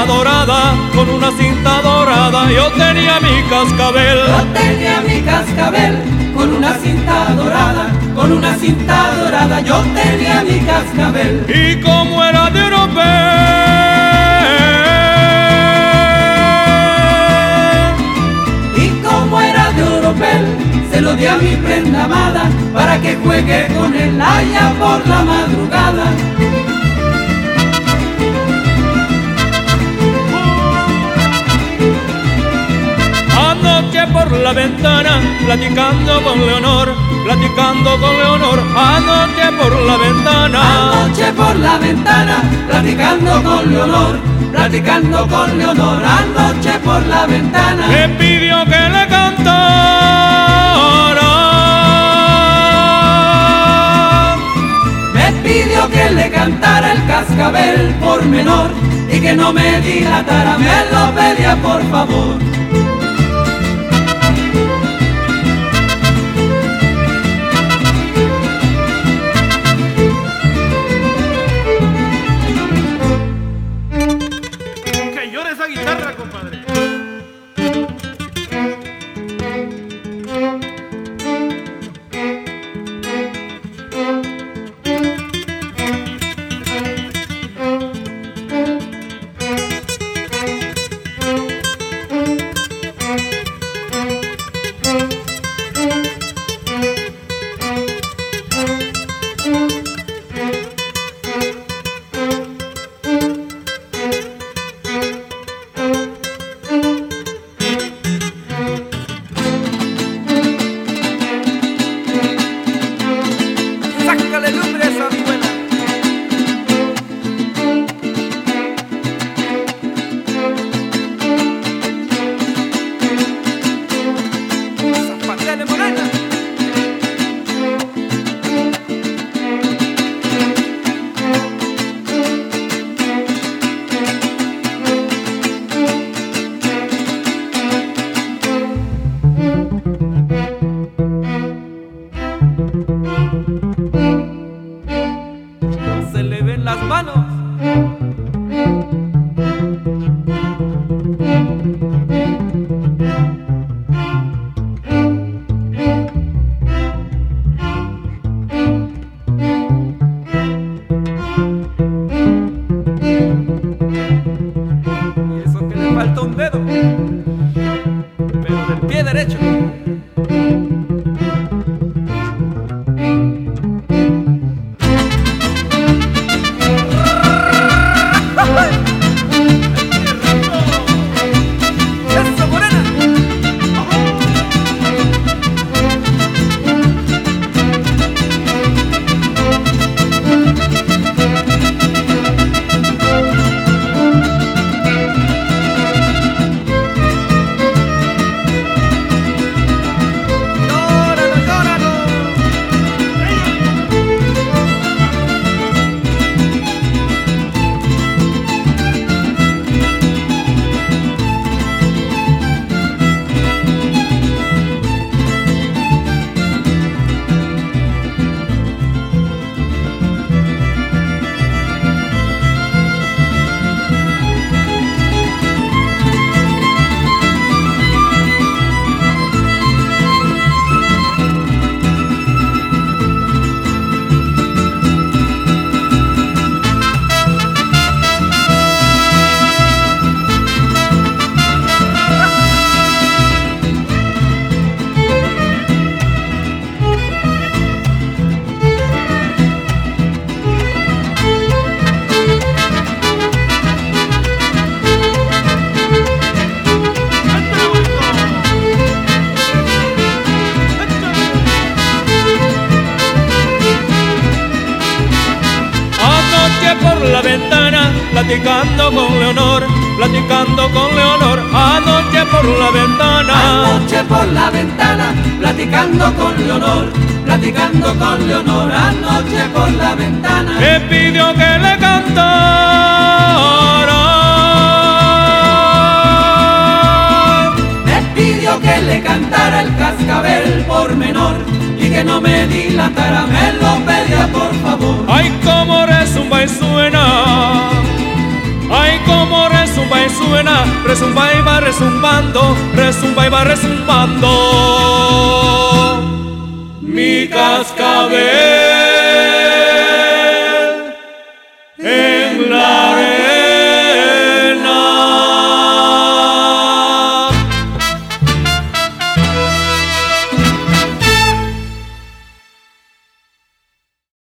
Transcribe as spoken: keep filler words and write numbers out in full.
cinta dorada, con una cinta dorada yo tenía mi cascabel. Yo tenía mi cascabel con una cinta dorada, con una cinta dorada yo tenía mi cascabel. Y como era de europeo, y como era de oropel, se lo di a mi prenda amada para que juegue con él allá por la madrugada. Anoche por la ventana, platicando con Leonor, platicando con Leonor, anoche por la ventana. Anoche por la ventana, platicando con Leonor, platicando con Leonor, anoche por la ventana. Me pidió que le cantara, me pidió que le cantara el cascabel por menor y que no me dilatara, me lo pedía por favor. Esa guitarra, compadre. Se le ven las manos. Y eso que le falta un dedo, pero del pie derecho. por la ventana, platicando con Leonor, platicando con Leonor, anoche por la ventana. Anoche por la ventana, platicando con Leonor, platicando con Leonor, anoche por la ventana. Me pidió que le cantara, me pidió que le cantara el cascabel por menor y que no me dilatara, me lo pedía por favor. Ay, cómo resumba y suena, ay, cómo resumba resumba y suena, resumba y va resumbando, resumba y va resumbando mi cascabel.